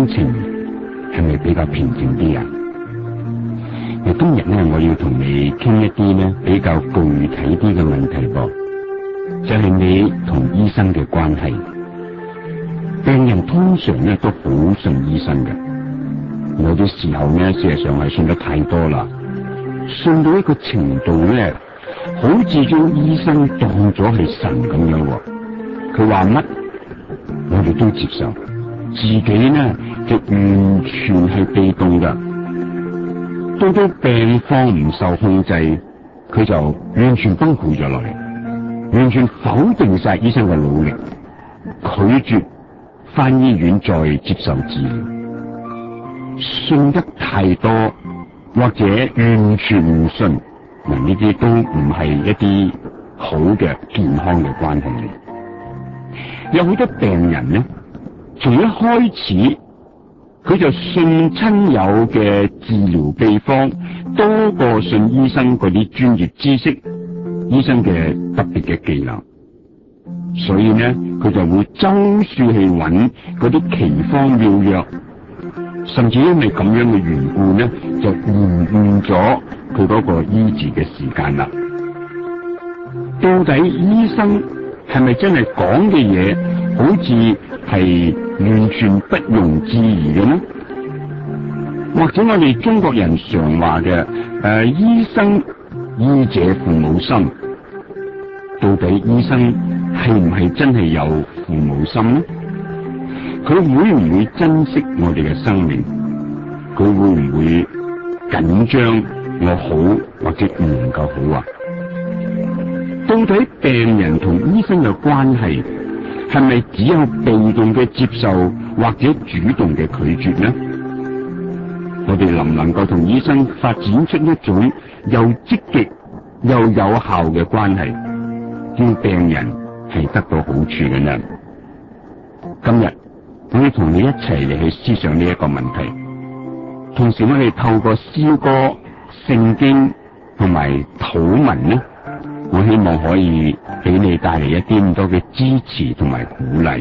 心情係咪比較平靜啲啊？今日咧，我要同你傾一啲咧比較具體啲嘅問題噃，就係你同醫生嘅關係。病人通常咧都好信醫生嘅，有啲時候咧，事實上係信得太多啦，信到一個程度咧，好似將醫生當咗係神咁樣。佢話乜，我哋都接受，自己呢就完全係被動噶。到咗病況唔受控制，佢就完全崩潰咗落嚟，完全否定晒醫生嘅努力，拒絕返醫院再接受治療。信得太多或者完全唔信，呢啲都唔係一啲好嘅健康嘅關係嚟。有好多病人呢，從一開始佢就信親友嘅治療秘方多過信醫生嗰啲專業知識，醫生嘅特別嘅技能，所以呢佢就會周處去揾嗰啲奇方妙藥，甚至因為咁樣嘅緣故呢，就延誤咗佢嗰個醫治嘅時間啦。到底醫生係咪真係講嘅嘢好似係完全不容置疑嘅呢？或者我哋中國人常話嘅醫生醫者父母心，到底醫生係唔係真係有父母心呢？佢會唔會珍惜我哋嘅生命？佢會唔會緊張我好或者唔能夠好啊？到底病人同醫生嘅關係係咪只有被動嘅接受或者主動嘅拒絕呢？我哋能唔能夠同醫生發展出一種又積極又有效嘅關係，叫病人係得到好處嘅呢？今日我要同你一齊嚟去思想呢一個問題，同時我哋透過詩歌、聖經同埋禱文呢，我希望可以俾你帶嚟一啲咁多嘅支持同埋鼓勵。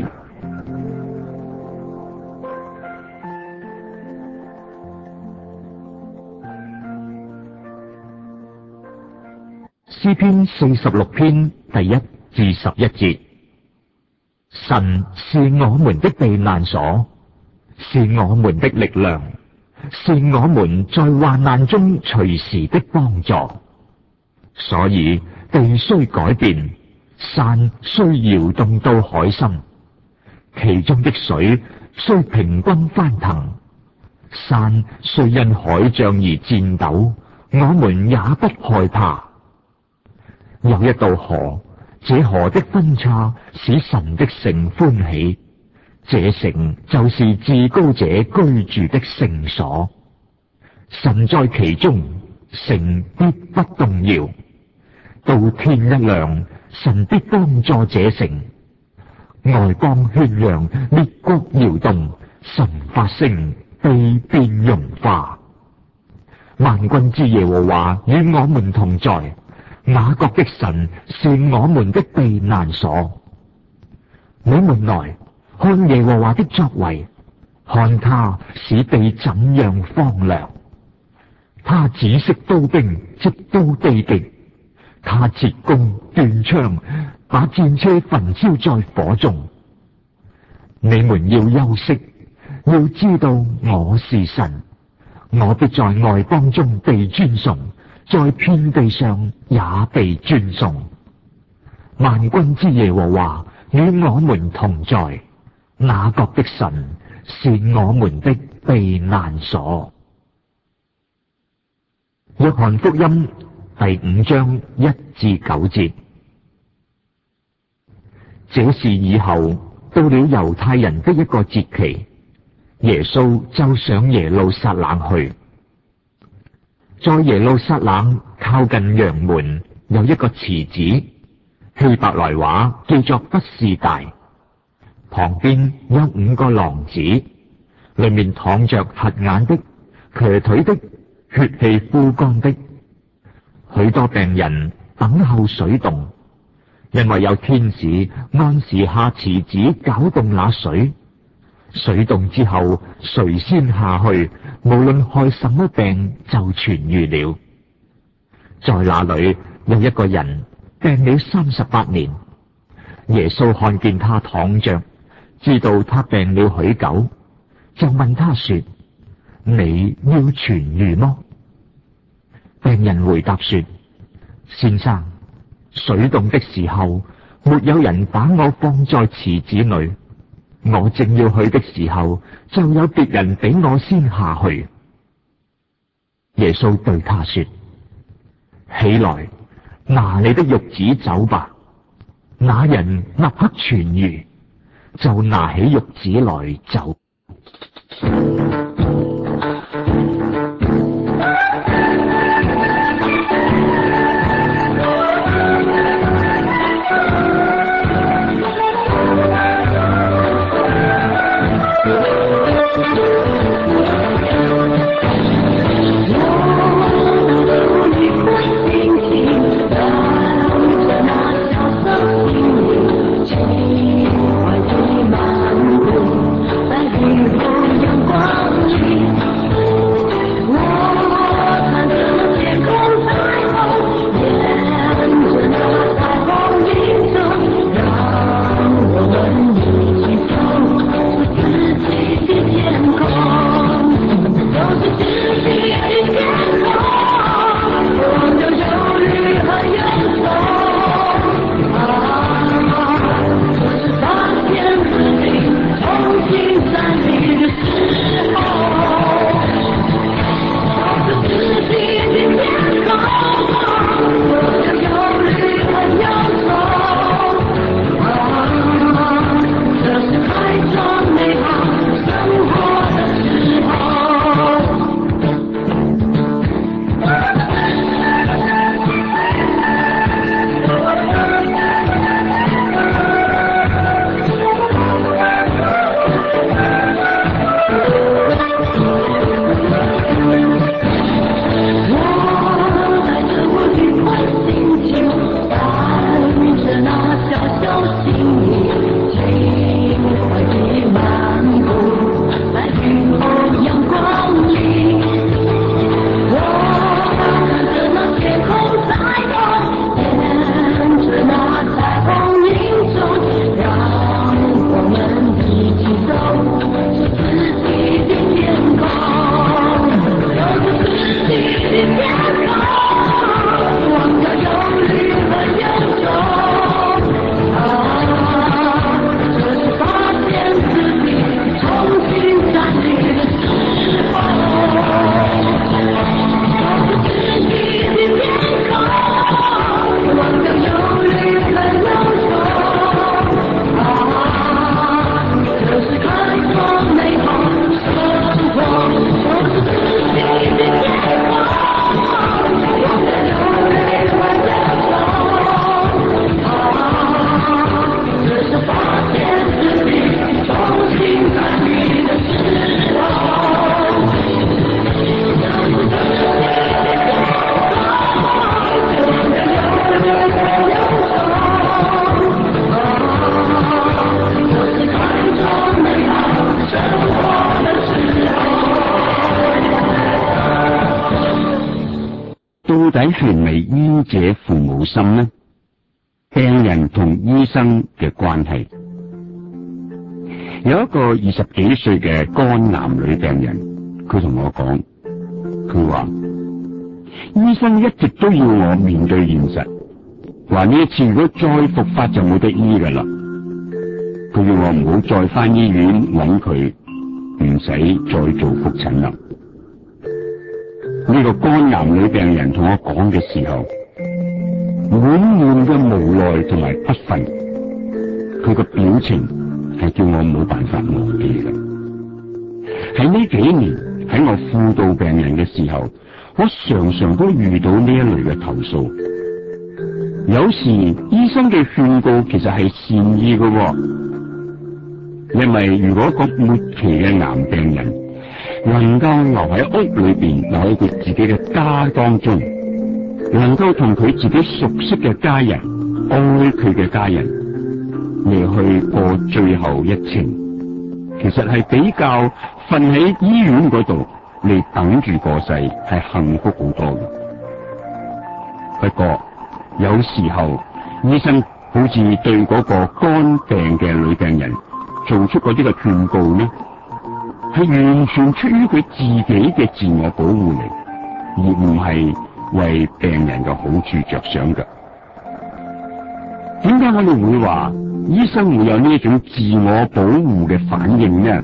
詩篇46篇第1至11節：神是我們的避難所，是我們的力量，是我們在患難中隨時的幫助。所以地雖改變，山雖搖動到海心，其中的水雖平均翻騰，山雖因海漲而顫抖，我們也不害怕。有一道河，這河的分叉使神的城歡喜，這城就是至高者居住的聖所。神在其中，城必不動搖。到天一亮，神必幫助這城。外邦喧嚷，列國搖動，神發聲，地便融化。萬軍之耶和華與我們同在，雅各的神是我們的避難所。你們來看耶和華的作為，看他使地怎樣荒涼。他止息刀兵，直到地極。他折弓斷槍，把戰車焚燒在火中。你們要休息，要知道我是神，我必在外邦中被尊崇，在遍地上也被尊崇。萬軍之耶和華與我們同在，雅各的神是我們的避難所。約翰福音第5章1至9節：這事以後，到了猶太人的一個節期，耶穌就上耶路撒冷去。在耶路撒冷靠近羊門有一個池子，希伯來話叫做畢士大，旁邊有5個廊子，裏面躺着瞎眼的、瘸腿的、血氣枯乾的。許多病人等候水動，因為有天使按時下池子攪動那水， 水動之後，誰先下去，無論害什麼病就痊癒了。在那裏有一個人病了38年，耶穌看見他躺着，知道他病了許久，就問他說：你要痊癒麼？病人回答說：先生，水動的時候，沒有人把我放在池子裏，我正要去的時候，就有別人比我先下去。耶穌對他說：起來，拿你的褥子走吧。那人立刻痊癒，就拿起褥子來走。 到底係咪醫者父母心呢？病人同醫生嘅關係。有一個20幾歲嘅肝癌女病人，佢同我講，佢話醫生一直都要我面對現實，話呢一次如果再復發就冇得醫噶啦。佢要我唔好再返醫院揾佢，唔使再做復診啦。呢個肝癌女病人同我講嘅時候，滿滿嘅無奈同埋不忿，佢個表情係叫我冇辦法忘記嘅。喺呢幾年喺我輔導病人嘅時候，我常常都遇到呢一類嘅投訴。有時醫生嘅勸告其實係善意嘅，因為如果個末期嘅癌病人能夠留喺屋裏邊，留喺佢自己嘅家當中，能夠同佢自己熟悉嘅家人，愛佢嘅家人嚟去過最後一程，其其實係比較瞓喺醫院嗰度嚟等住過世係幸福好多嘅。不過有時候醫生好似對嗰個肝病嘅女病人做出嗰啲嘅勸告呢，係完全出於佢自己嘅自我保護嚟，而唔係為病人嘅好處着想嘅。點解我哋會話醫生會有呢一種自我保護嘅反應呢？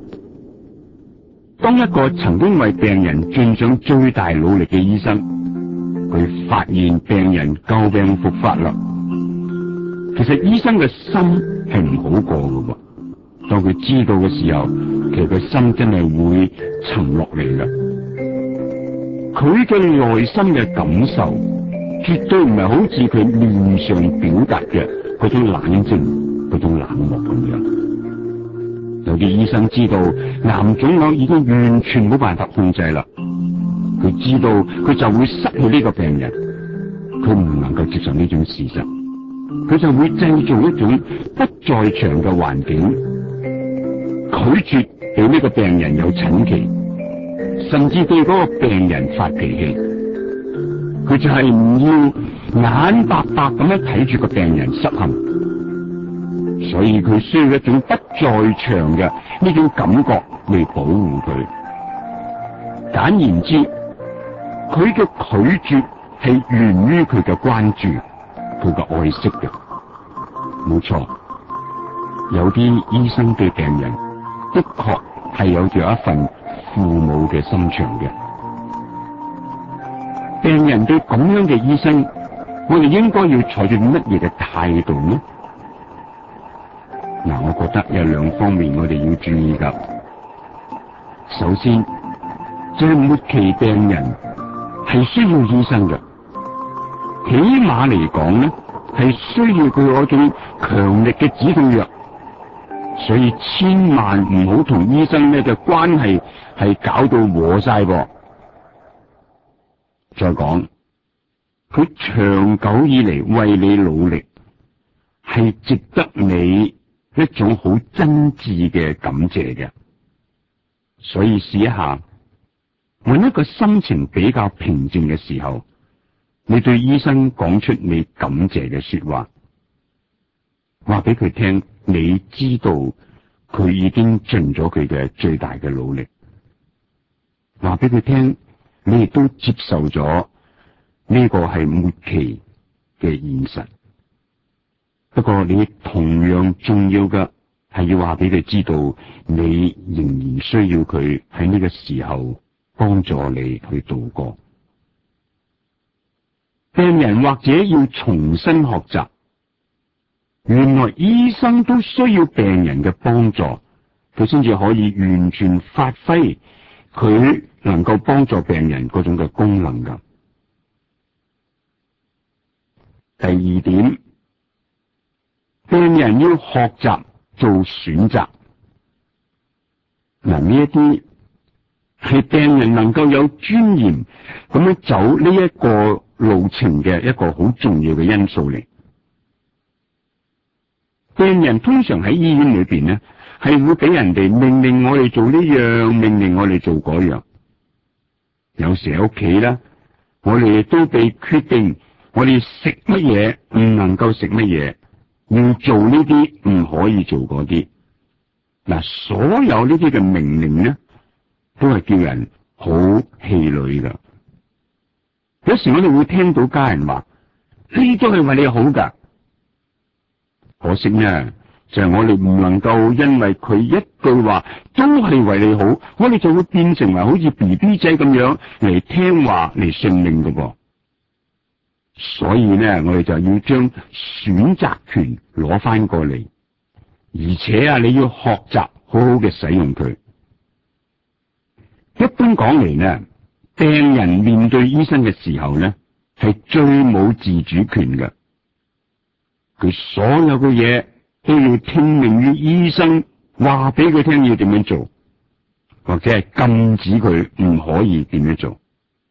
當一個曾經為病人盡上最大努力嘅醫生，佢發現病人舊病復發啦，其實醫生嘅心係唔好過嘅喎。當佢知道嘅時候，其實佢心真係會沉落嚟啦。佢嘅內心嘅感受絕對唔係好似佢面上表達嘅嗰種冷靜、嗰種冷漠咁樣。有啲醫生知道癌腫瘤已經完全冇辦法控制啦，佢知道佢就會失去呢個病人，佢唔能夠接受呢種事實，佢就會製造一種不在場嘅環境，拒絕俾呢個病人有診期，甚至對嗰個病人發脾氣。佢就係唔要眼白白咁樣睇住個病人失陷，所以佢需要一種不在場嘅呢種感覺嚟保護佢。簡言之，佢嘅拒絕係源於佢嘅關注，佢嘅愛惜嘅。冇錯，有啲醫生對病人的確係有住一份父母嘅心腸嘅。病人對咁樣嘅醫生，我哋應該要採取乜嘢嘅態度呢？嗱，我覺得有兩方面我哋要注意噶。首先，就係末期病人係需要醫生嘅，起碼嚟講咧，係需要佢嗰種強力嘅止痛藥，所以千萬唔好同醫生咧嘅關係係搞到和晒噃。再講，佢長久以嚟為你努力，係值得你一種好真摯嘅感謝嘅。所以試一下，揾一個心情比較平靜嘅時候，你對醫生講出你感謝嘅說話，話俾佢聽，你知道佢已經盡咗佢嘅最大嘅努力，話俾佢聽，你亦都接受咗呢個係末期嘅現實。不過你同樣重要嘅係要話俾佢知道，你仍然需要佢喺呢個時候幫助你去度過。病人或者要重新學習，原來醫生都需要病人嘅幫助，佢先至可以完全發揮佢能夠幫助病人嗰種嘅功能噶。第二點，病人要學習做選擇。嗱，呢一啲係病人能夠有尊嚴咁樣走呢一個路程嘅一個好重要嘅因素嚟。病人通常喺醫院裏邊呢，係會俾人哋命令我哋做呢樣，命令我哋做嗰樣。有時喺屋企咧，我哋都被決定我哋食乜嘢，唔能夠食乜嘢，要做呢啲，唔可以做嗰啲。嗱，所有呢啲嘅命令呢，都係叫人好氣餒噶。有時我哋會聽到家人話，呢都係為你好噶。可惜呢，就係我哋唔能夠因為佢一句話都係為你好，我哋就會變成為好似 BB 仔咁樣嚟聽話嚟信命噶噃。所以呢，我哋就要將選擇權攞翻過嚟，而且你要學習好好嘅使用佢。一般講嚟呢，病人面對醫生嘅時候呢，係最冇自主權嘅。佢所有嘅嘢都要聽命於醫生話俾佢聽要點樣做，或者係禁止佢唔可以點樣做。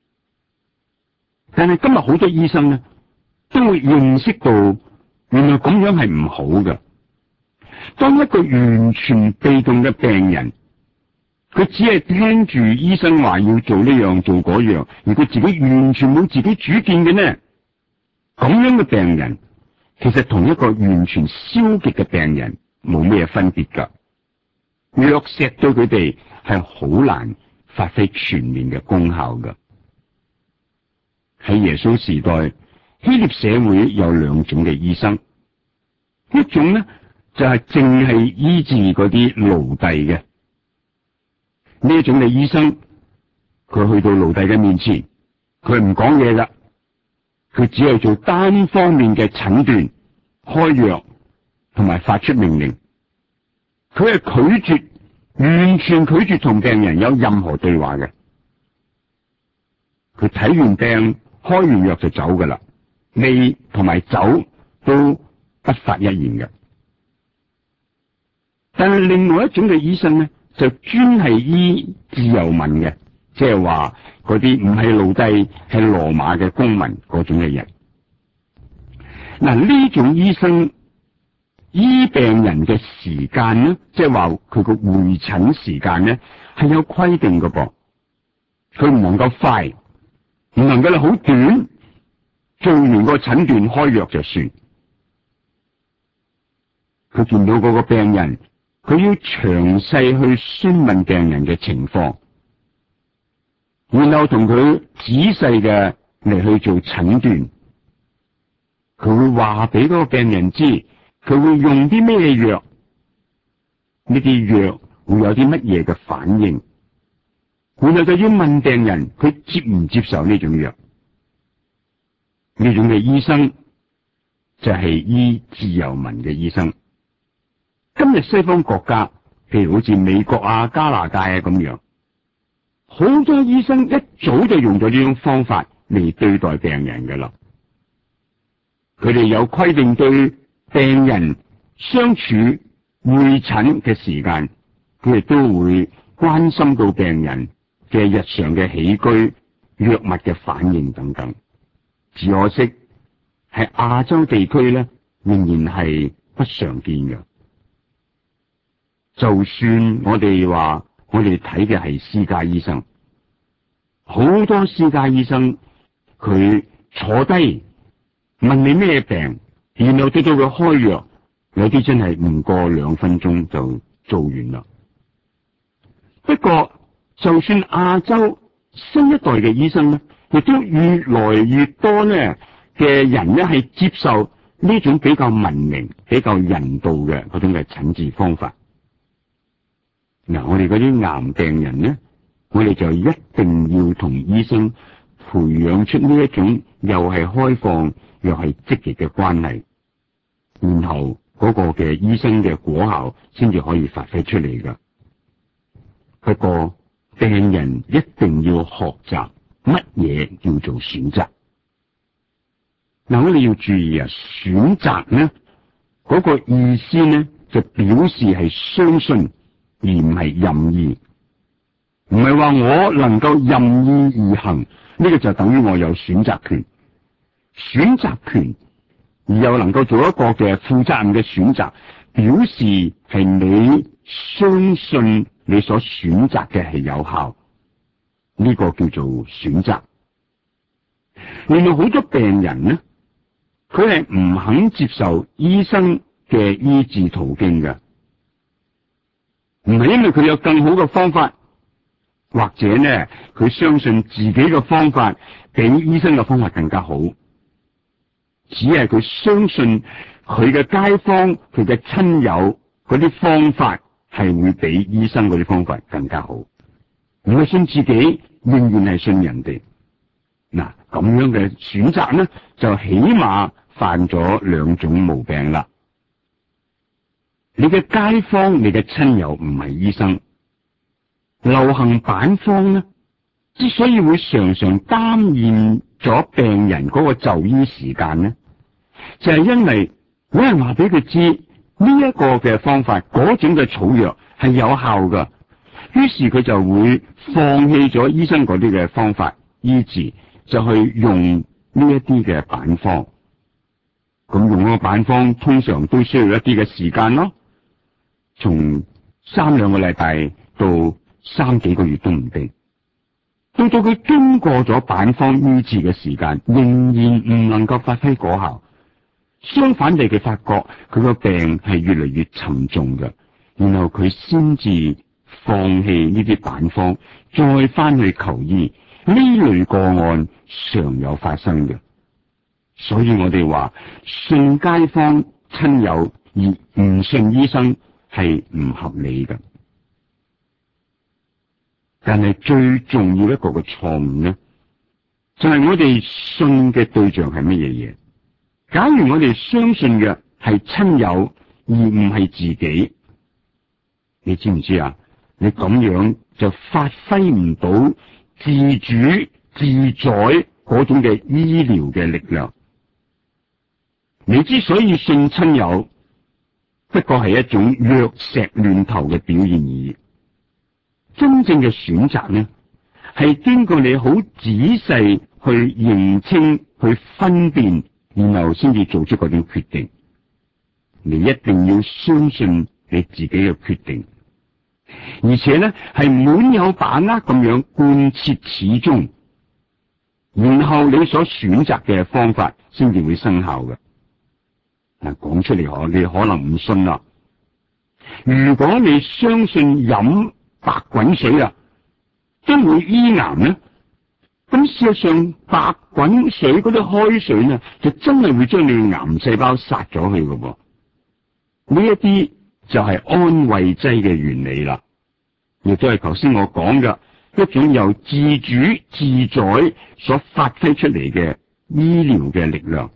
但係今日好多醫生呢，都會認識到原來咁樣係唔好嘅。 當一個完全被動嘅病人，佢只係聽住醫生話要做呢樣做嗰樣，而佢自己完全冇自己主見嘅呢？咁樣嘅病人，其實同一個完全消極嘅病人冇咩分別噶。藥石對佢哋係好難發揮全面嘅功效噶。喺耶穌時代，希臘社會有兩種嘅醫生，一種呢就係淨係醫治嗰啲奴隸嘅。呢一種嘅醫生，佢去到奴隸嘅面前，佢唔講嘢噶，佢只係做單方面嘅診斷、開藥同埋發出命令。佢係完全拒絕同病人有任何對話嘅。佢睇完病、開完藥就走噶啦，未同埋走都不發一言嘅。但係另外一種嘅醫生呢，就專係醫自由民嘅，即係話嗰啲唔係奴隸，係羅馬嘅公民嗰種嘅人。嗱，呢種醫生醫病人嘅時間呢，即係話佢個會診時間呢係有規定嘅噃，佢唔能夠快，唔能夠好短，做完個診斷開藥就算。佢見到嗰個病人，佢要詳細去詢問病人嘅情況，然後同佢仔細嘅嚟去做診斷。佢會話俾嗰個病人知，佢會用啲咩藥，呢啲藥會有啲乜嘢嘅反應，然後就要問病人佢接唔接受呢種藥。呢種嘅醫生就係醫自由民嘅醫生。今日西方國家，譬如好似美國啊、加拿大啊咁樣，好多醫生一早就用咗呢種方法嚟對待病人㗎啦。佢哋有規定對病人相處會診嘅時間，佢哋都會關心到病人嘅日常嘅起居、藥物嘅反應等等。只可惜喺亞洲地區咧，仍然係不常見嘅。就算我哋話我哋睇嘅係私家醫生，好多私家醫生佢坐低問你咩病，然後到佢開藥，有啲真係唔過2分鐘就做完啦。不過就算亞洲新一代嘅醫生咧，亦都越來越多咧嘅人咧係接受呢種比較文明、比較人道嘅嗰種嘅診治方法。嗱，我哋嗰啲癌病人咧，我哋就一定要同醫生培養出呢一種又係開放又係積極嘅關係，然後嗰個嘅醫生嘅果效先至可以發揮出嚟噶。不過病人一定要學習乜嘢叫做選擇。嗱，我哋要注意啊，選擇呢嗰個意思呢，就表示係相信，而唔係任意。唔係話我能夠任意而行，呢個就等於我有選擇權。選擇權而又能夠做一個嘅負責任嘅選擇，表示係你相信你所選擇嘅係有效，呢個叫做選擇。另外好多病人呢，佢係唔肯接受醫生嘅醫治途徑嘅，唔係因為佢有更好嘅方法，或者呢佢相信自己嘅方法比醫生嘅方法更加好，只係佢相信佢嘅街坊、佢嘅親友嗰啲方法係會比醫生嗰啲方法更加好，唔係信自己，仍然係信人哋。嗱，咁樣嘅選擇呢，就起碼犯咗2種毛病啦。你嘅街坊、你嘅親友唔係醫生，流行板方呢，之所以會常常擔任咗病人嗰個就醫時間呢，就係因為有人話俾佢知呢一個嘅方法，嗰種嘅草藥係有效噶，於是佢就會放棄咗醫生嗰啲嘅方法醫治，就去用呢一啲嘅板方。咁用嗰個板方通常都需要一啲嘅時間咯， 從3-2個禮拜到3幾個月都唔定。到佢經過咗板方醫治嘅時間，仍然唔能夠發揮果效。相反地，佢發覺佢個病係越嚟越沉重嘅，然後佢先至放棄呢啲板方，再翻去求醫。呢類個案常有發生嘅，所以我哋話信街坊親友而唔信醫生係唔合理嘅。但係最重要一個嘅錯誤呢，就係我哋信嘅對象係乜嘢嘢？假如我哋相信嘅係親友而唔係自己，你知唔知啊？你咁樣就發揮唔到自主自在嗰種嘅醫療嘅力量。你之所以信親友，不過係一種藥石亂投嘅表現而已。真正嘅選擇呢，係經過你好仔細去認清、去分辨，然後先至做出嗰種決定。你一定要相信你自己嘅決定，而且呢係滿有把握咁樣貫徹始終，然後你所選擇嘅方法先至會生效嘅。嗱，講出嚟你可能唔信啦。如果你相信飲白滾水啊，都會醫癌呢？咁事實上，白滾水嗰啲開水呢，就真係會將你癌細胞殺咗去嘅。呢一啲就係安慰劑嘅原理啦，亦都係頭先我講嘅一種由自主自在所發揮出嚟嘅醫療嘅力量。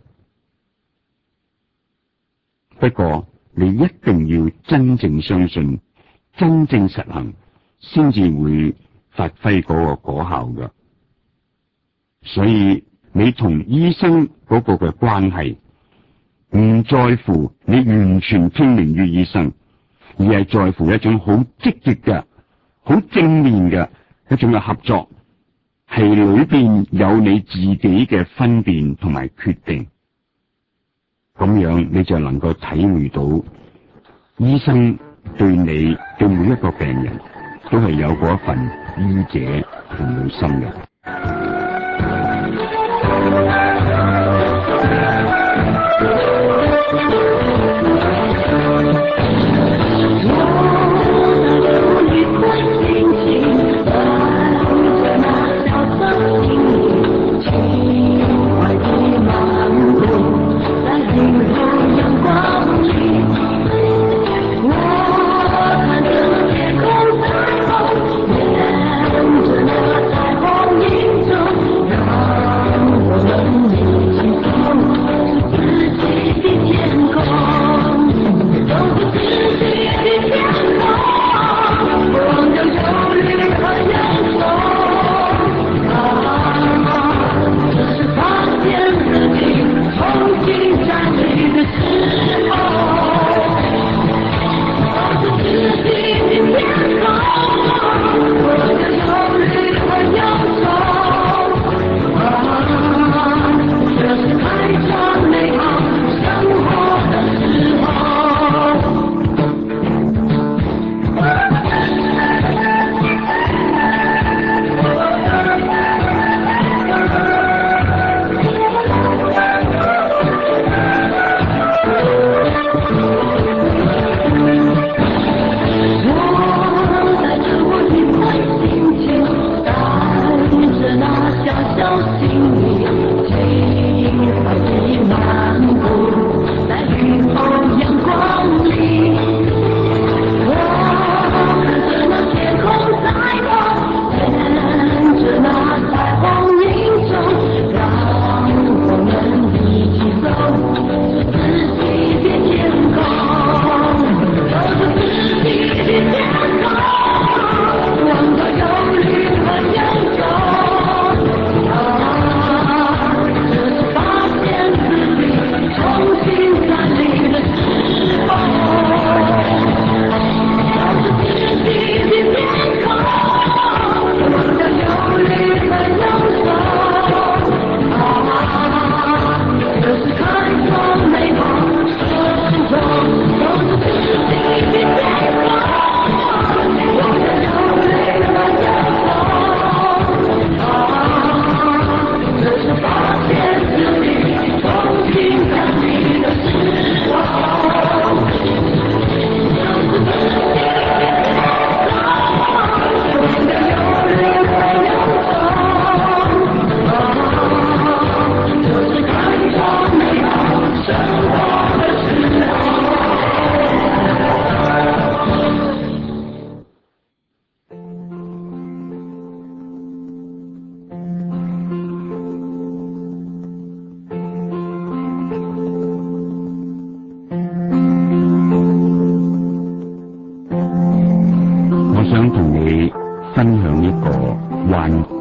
不過你一定要真正相信，真正實行，先至會發揮嗰個果效嘅。所以你同醫生嗰個嘅關係，唔在乎你完全聽命於醫生，而係在乎一種好積極嘅、好正面嘅一種嘅合作，係裏邊有你自己嘅分辨同埋決定。咁樣你就能夠體會到醫生對你對每一個病人都係有嗰一份醫者同理心嘅。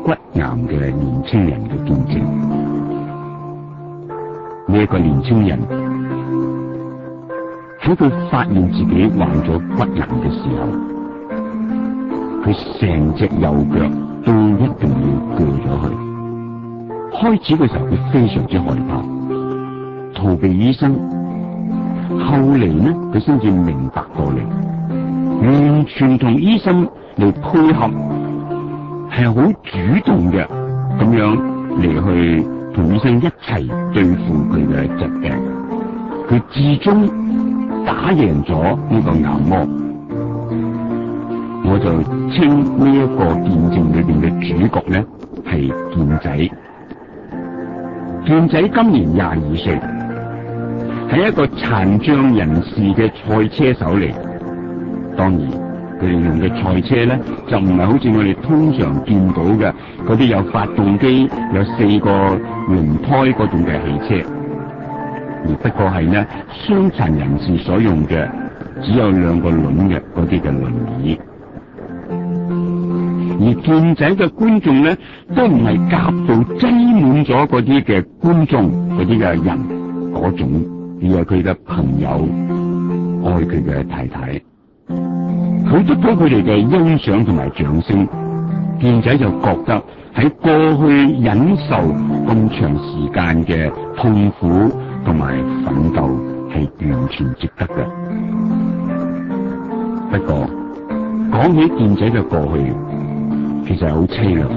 骨癌嘅年青人嘅見證。呢一個年青人喺佢發現自己患咗骨癌嘅時候，佢成隻右腳都一定要鋸咗佢。開始嘅時候佢非常之害怕，逃避醫生。後嚟呢，佢先至明白過嚟，完全同醫生嚟配合，係好主動嘅咁樣嚟去同醫生一齊對付佢嘅疾病。佢至終打贏咗呢個癌魔。我就稱呢一個見證裏邊嘅主角咧係健仔。健仔今年22歲。係一個殘障人士嘅賽車手嚟，當然佢哋用嘅賽車咧就唔係好似我哋通常見到嘅嗰啲有發動機、有4個輪胎嗰種嘅汽車，而不過係呢傷殘人士所用嘅只有2個輪嘅嗰啲嘅輪椅。而健仔嘅觀眾咧都唔係夾到擠滿咗嗰啲嘅觀眾嗰啲嘅人嗰種。而係佢嘅朋友，愛佢嘅太太，佢得到佢哋嘅欣賞同埋掌聲。健仔就覺得喺過去忍受咁長時間嘅痛苦同埋奮鬥係完全值得嘅。不過講起健仔嘅過去，其實係好凄涼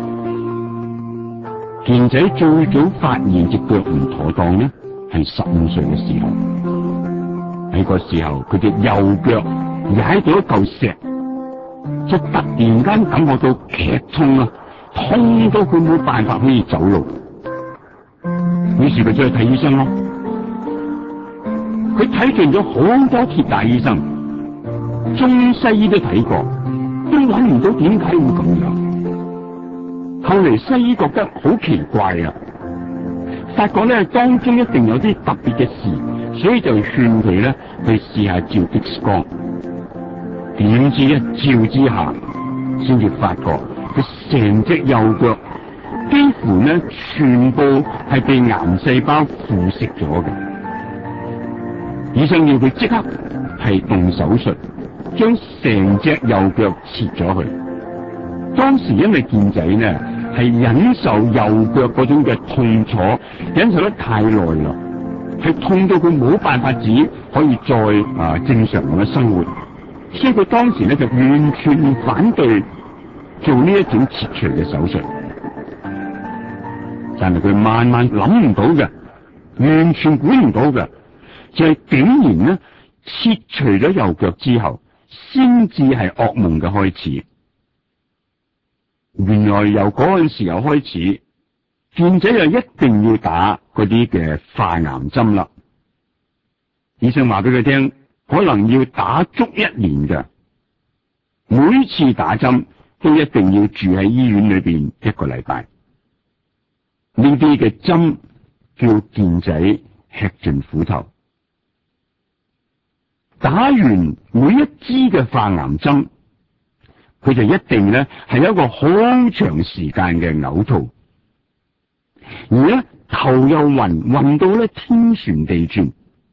嘅。健仔最早發現隻腳唔妥當呢，係15歲嘅時候，喺個時候佢隻右腳踩到一嚿石，就突然間感覺到劇痛啊，痛到佢冇辦法可以走路。於是佢就去睇醫生咯。佢睇盡咗好多鐵打醫生，中西醫都睇過，都揾唔到點解會咁樣。後嚟西醫覺得好奇怪啊！發覺咧當中一定有啲特別嘅事，所以就勸佢咧去試下照 X 光。點知一照之下，先至發覺佢成隻右腳幾乎咧全部係被癌細胞腐蝕咗嘅。醫生要佢即刻係動手術，將成隻右腳切咗去。當時因為健仔呢係忍受右腳嗰種嘅痛楚，忍受得太耐啦，係痛到佢冇辦法子可以再正常咁樣生活，所以佢當時咧就完全反對做呢一種切除嘅手術。但係佢萬萬諗唔到嘅，完全估唔到嘅，就係竟然咧切除咗右腳之後，先至係噩夢嘅開始。原來由嗰陣時候開始，健仔就一定要打嗰啲嘅化癌針啦。醫生話俾佢聽，可能要打足1年嘅，每次打針都一定要住喺醫院裏邊1個禮拜。呢啲嘅針叫健仔吃盡苦頭。打完每一支嘅化癌針，佢就一定咧係有一個好長時間嘅嘔吐，而咧頭又暈到咧天旋地轉。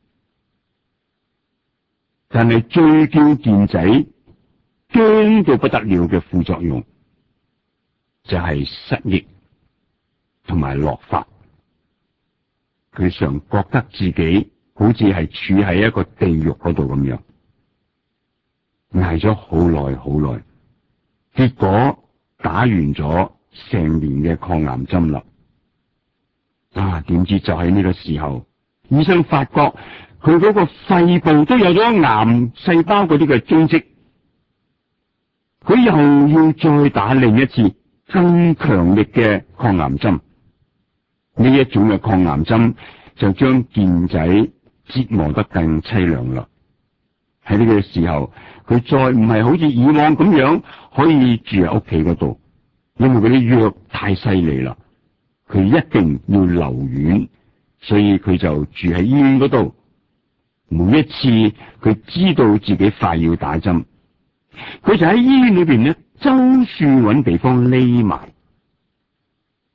但係最叫健仔驚到不得了嘅副作用，就係失憶同埋落髮。佢常覺得自己好似係處喺一個地獄嗰度咁樣，挨咗好耐好耐。結果打完咗成年嘅抗癌針啦，點知就喺呢個時候，醫生發覺佢嗰個肺部都有咗癌細胞嗰啲嘅蹤跡，佢又要再打另一次更強力嘅抗癌針。呢一種嘅抗癌針就將健仔折磨得更凄涼啦。喺呢個時候，佢再唔係好似以往咁樣可以住喺屋企嗰度，因為嗰啲藥太犀利啦，佢一定要留院，所以佢就住喺醫院嗰度。每一次佢知道自己快要打針，佢就喺醫院裏邊咧周處揾地方匿埋，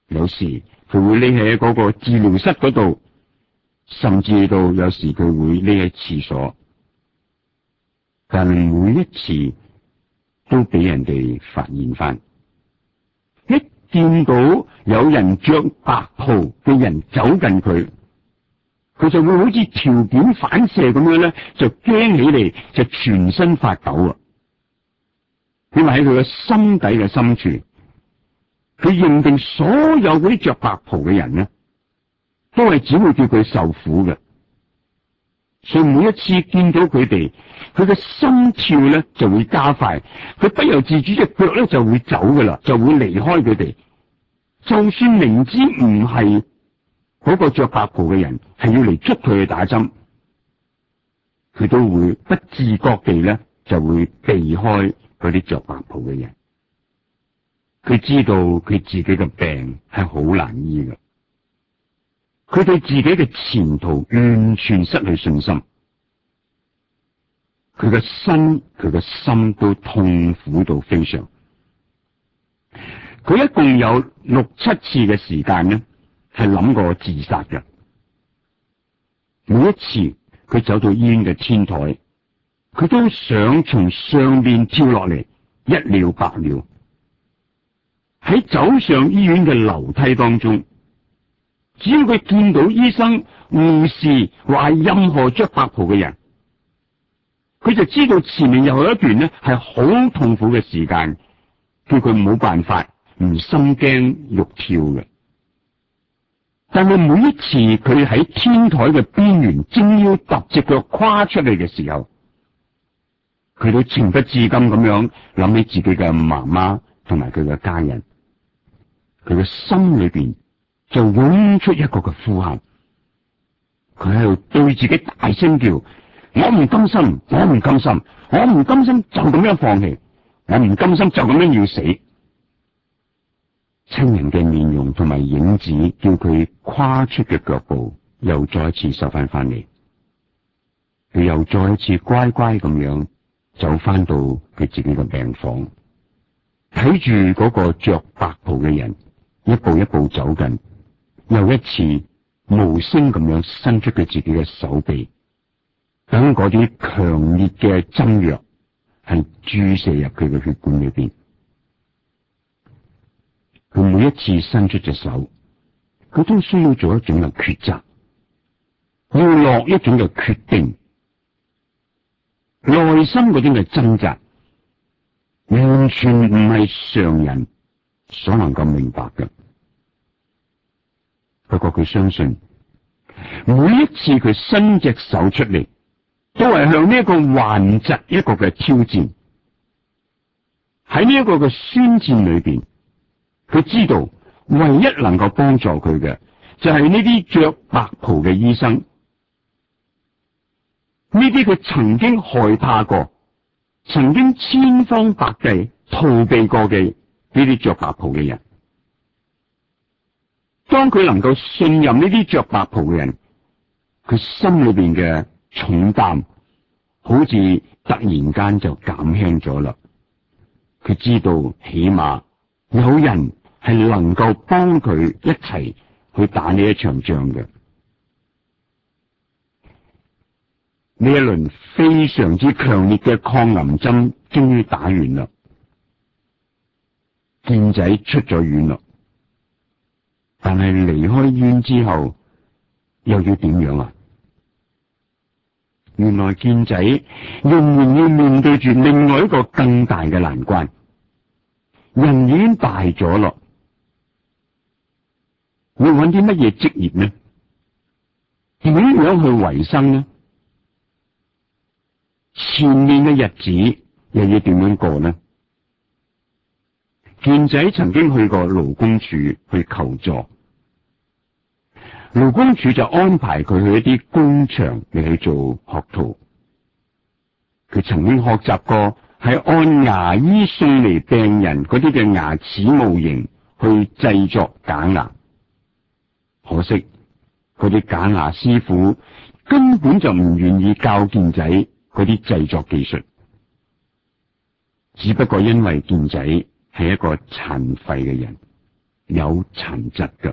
有時佢會匿喺嗰個治療室嗰度，甚至到有時佢會匿喺廁所，但係每一次都俾人哋發現翻。一見到有人着白袍嘅人走近佢，佢就會好似條件反射咁樣咧，就驚起嚟，就全身發抖啊！因為喺佢嘅心底嘅深處，佢認定所有嗰啲着白袍嘅人咧，都係只會叫佢受苦嘅，所以每一次見到佢哋，佢嘅心跳咧就會加快，佢不由自主隻腳咧就會走噶啦，就會離開佢哋。就算明知唔係嗰個着白袍嘅人係要嚟捉佢去打針，佢都會不自覺地咧就會避開嗰啲着白袍嘅人。佢知道佢自己嘅病係好難醫嘅，佢對自己嘅前途完全失去信心，佢嘅身佢嘅心都痛苦到非常。佢一共有6、7次嘅時間呢係諗過自殺嘅。每一次佢走到醫院嘅天台，佢都想從上面跳落嚟，一了百了。喺走上醫院嘅樓梯當中，只要佢見到醫生、護士或係任何着白袍嘅人，佢就知道前面又有一段呢係好痛苦嘅時間，叫佢冇辦法唔心驚肉跳嘅。但係每一次佢喺天台嘅邊緣正要揼隻腳跨出嚟嘅時候，佢都情不自禁咁樣諗起自己嘅媽媽同埋佢嘅家人，佢嘅心裏邊就湧出一個嘅呼喊，佢喺度對自己大聲叫：我唔甘心，我唔甘心，我唔甘心就咁樣放棄，我唔甘心就咁樣要死。親人嘅面容同埋影子叫佢跨出嘅腳步又再一次收翻嚟，佢又再一次乖乖咁樣走翻到佢自己嘅病房，睇住嗰個着白袍嘅人一步一步走近，又一次無聲咁樣伸出佢自己嘅手臂，等嗰啲強烈嘅針藥係注射入佢嘅血管裏邊。佢每一次伸出隻手，佢都需要做一種嘅抉擇，要落一種嘅決定，內心嗰種嘅掙扎，完全唔係常人所能夠明白嘅。不過佢相信，每一次佢伸隻手出嚟，都係向呢一個患疾一個嘅挑戰。喺呢一個嘅宣戰裏邊，佢知道唯一能夠幫助佢嘅就係呢啲着白袍嘅醫生，呢啲佢曾經害怕過、曾經千方百計逃避過嘅呢啲着白袍嘅人。當佢能夠信任呢啲着白袍嘅人，佢心裏邊嘅重擔好似突然間就減輕咗啦。佢知道起碼有人係能夠幫佢一齊去打呢一場仗嘅。呢一輪非常之強烈嘅抗癌針終於打完啦，健仔出咗院啦。但係離開院之後又要點樣啊？原來健仔仍然要面對住另外一個更大嘅難關。人已經大咗咯，要揾啲乜嘢職業呢？點樣去維生呢？前面嘅日子又要點樣過呢？健仔曾經去過勞工處去求助，勞工處就安排佢去一啲工場嚟去做學徒。佢曾經學習過係按牙醫送嚟病人嗰啲嘅牙齒模型去製作假牙，可惜嗰啲假牙師傅根本就唔願意教健仔嗰啲製作技術，只不過因為健仔係一個殘廢嘅人， 有殘疾嘅。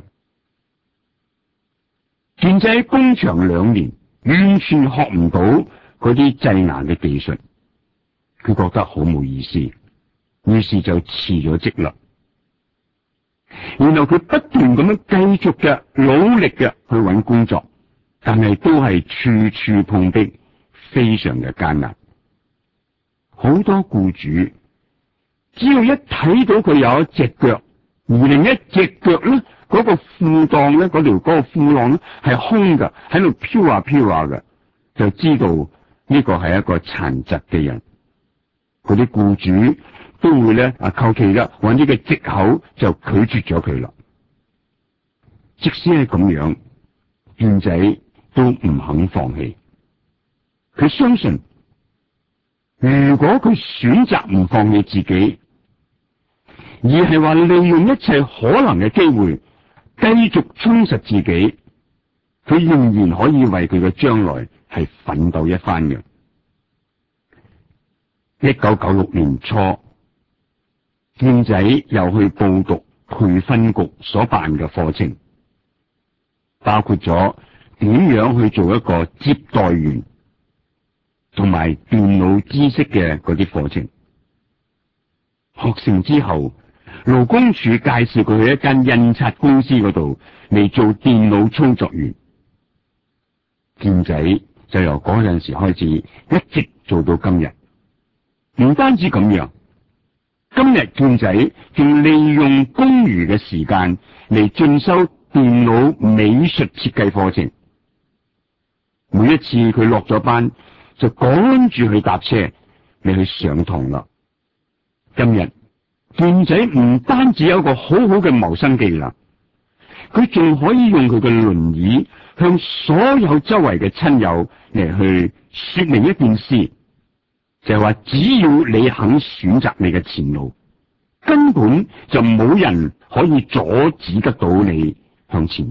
健仔喺工場2年，完全學唔到嗰啲製牙嘅技術，佢覺得好冇意思，於是就辭咗職啦。然後佢不斷咁樣繼續嘅努力嘅去揾工作，但係都係處處碰壁，非常嘅艱難。好多僱主只要一睇到佢有一隻腳，而另一隻腳咧嗰個褲檔咧，嗰個褲浪咧係空嘅，喺度飄下飄下嘅，就知道呢個係一個殘疾嘅人。嗰啲僱主都會咧求其啦揾呢個藉口就拒絕咗佢啦。即使係咁樣，健仔都唔肯放棄。佢相信，如果佢選擇唔放棄自己，而係話利用一切可能嘅機會繼續充實自己，佢仍然可以為佢嘅將來係奮鬥一番嘅。1996年初，健仔又去報讀培訓局所辦嘅課程，包括咗點樣去做一個接待員同埋電腦知識嘅嗰啲課程。學成之後，勞工處介紹佢去一間印刷公司嗰度嚟做電腦操作員。健仔就由嗰陣時開始一直做到今日。唔單止咁樣，今日健仔仲利用公餘嘅時間嚟進修電腦美術設計課程。每一次佢落咗班，就趕住去搭車嚟去上堂啦。今日健仔唔單止有一個好好嘅謀生技能，佢仲可以用佢嘅輪椅向所有周圍嘅親友嚟去說明一件事，就係話只要你肯選擇你嘅前路，根本就冇人可以阻止得到你向前。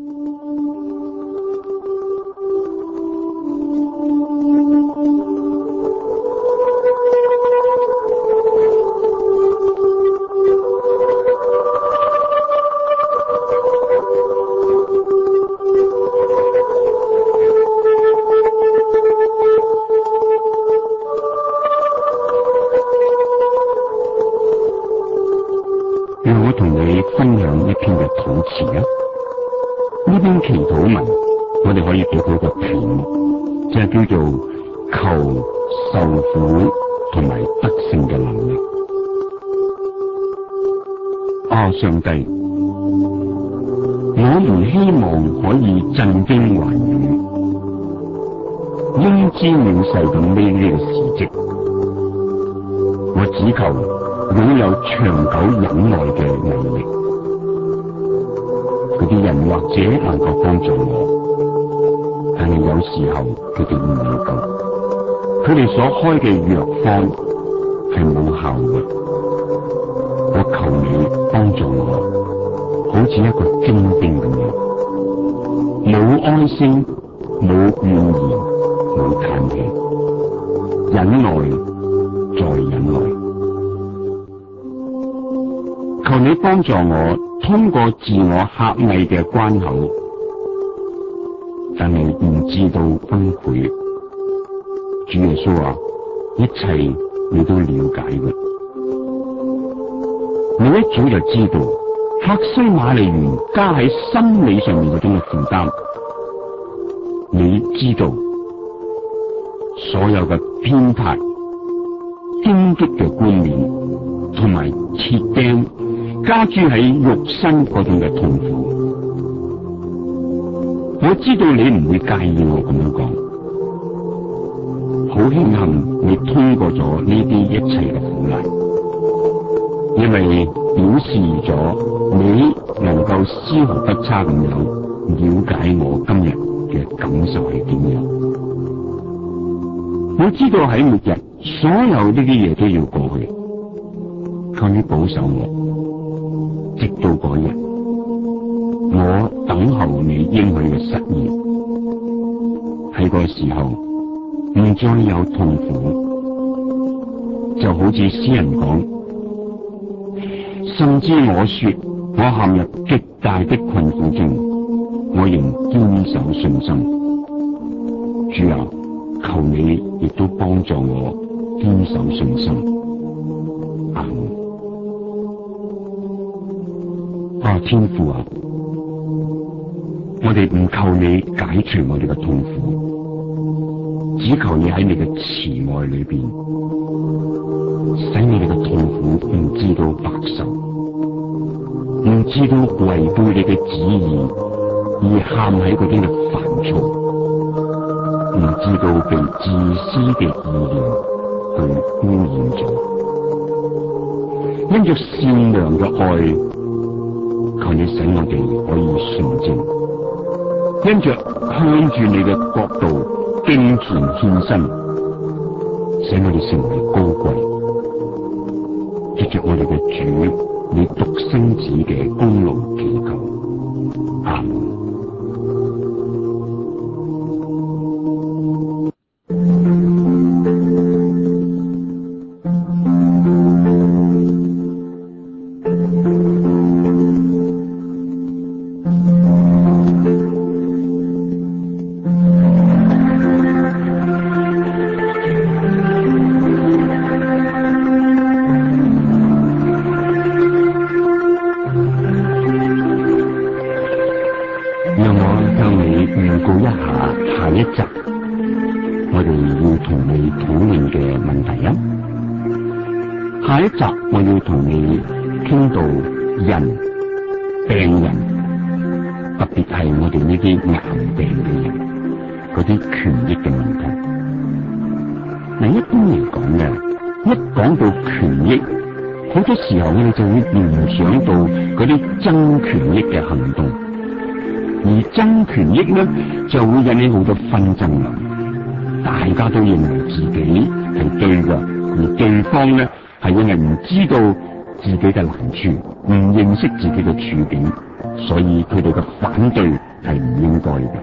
讓我同你分享一篇嘅禱詞啊！呢篇祈禱文，我哋可以俾佢個題目，就係叫做求受苦同埋得勝嘅能力。上帝，我唔希望可以震驚寰宇，英姿妙勢咁孭呢個事蹟，我只求擁有長久忍耐嘅毅力。嗰啲人或者能夠幫助我，但係有時候佢哋唔能夠，佢哋所開嘅藥方係冇效嘅。我求你幫助我，好似一個精兵咁樣，冇哀聲，冇怨言，冇嘆氣，忍耐再忍耐。求你幫助我通過自我狹隘嘅關口，但係唔至到崩潰。主耶穌話：一切你都了解嘅。你一早就知道客西馬尼園加喺心理上面嗰種嘅負擔，你知道所有嘅偏袒、荊棘嘅冠冕同埋鐵釘加諸喺肉身嗰種嘅痛苦。我知道你唔會介意我咁樣講，好慶幸你通過咗呢啲一切嘅苦難，因為表示咗你能夠絲毫不差咁樣了解我今日嘅感受係點樣。我知道喺末日，所有呢啲嘢都要過去，求你保守我，直到嗰日，我等候你應許嘅實現。喺個時候唔再有痛苦，就好似詩人講，甚至我說我陷入極大的困苦中，我仍堅守信心。主啊，求你亦都幫助我堅守信心。阿們。天父啊，我哋唔求你解除我哋嘅痛苦，只求你喺你嘅慈愛裏邊，使我哋嘅痛苦唔知道白受，唔知道違背你嘅旨意而陷喺嗰啲嘅煩躁，唔知道被自私嘅意念去污染咗。因着善良嘅愛，求你使我哋可以純正，因着向住你嘅國度敬虔獻身，使我哋成為高貴，藉着我哋嘅主你獨生子嘅功勞祈求。阿們。讓我向你預告一下下一集我哋要同你討論嘅問題啊！下一集我要同你傾到人、病人，特別係我哋呢啲癌病嘅人嗰啲權益嘅問題。嗱，一般嚟講嘅，一講到權益，好多時候我哋就會聯想到嗰啲爭權益嘅行動。而爭權益呢，就會引起好多紛爭啦。大家都認為自己係對嘅，而對方呢係因為唔知道自己嘅難處，唔認識自己嘅處境，所以佢哋嘅反對係唔應該嘅。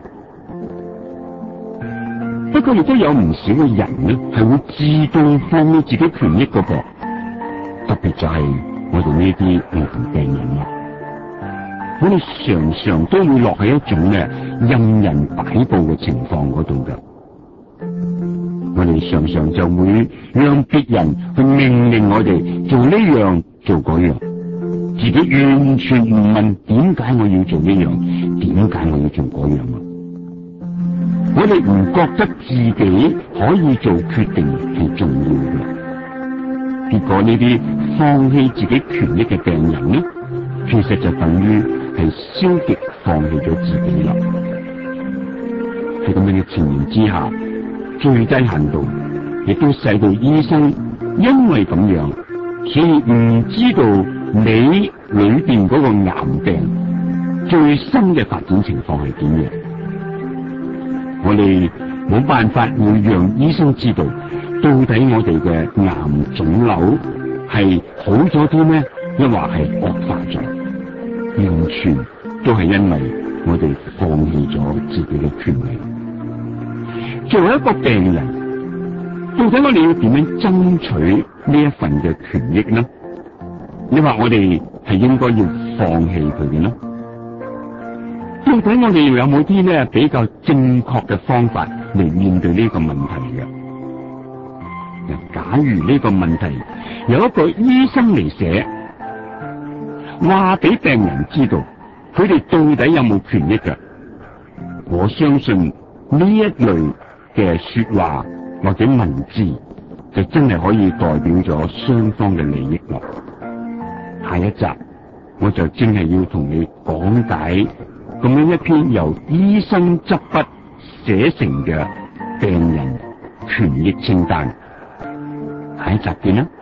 不過亦都有唔少嘅人呢，係會自動放棄自己權益嘅噃，特別就係我哋呢啲癌病人啦。我哋常常都會落喺一種咧任人擺布嘅情況嗰度嘅，我哋常常就會讓別人去命令我哋做呢樣做嗰樣，自己完全唔問點解我要做呢樣，點解我要做嗰樣啊！我哋唔覺得自己可以做決定係重要嘅，結果呢啲放棄自己權益嘅病人呢，其實就等於係消極放棄咗自己啦。喺咁樣嘅情形之下，最低限度亦都使到醫生因為咁樣，所以唔知道你裏邊嗰個癌病最新嘅發展情況係點樣。我哋冇辦法會讓醫生知道到底我哋嘅癌腫瘤係好咗啲呢，抑或係惡化咗。完全都係因為我哋放棄咗自己嘅權利。作為一個病人，到底我哋要點樣爭取呢一份嘅權益呢？你話我哋係應該要放棄佢嘅呢？到底我哋有冇啲咧比較正確嘅方法嚟面對呢個問題嘅？假如呢個問題由一個醫生嚟寫，話俾病人知道佢哋到底有冇權益嘅，我相信呢一類嘅說話或者文字就真係可以代表咗雙方嘅利益咯。下一集我就真係要同你講解咁樣一篇由醫生執筆寫成嘅病人權益清單。下一集見啦。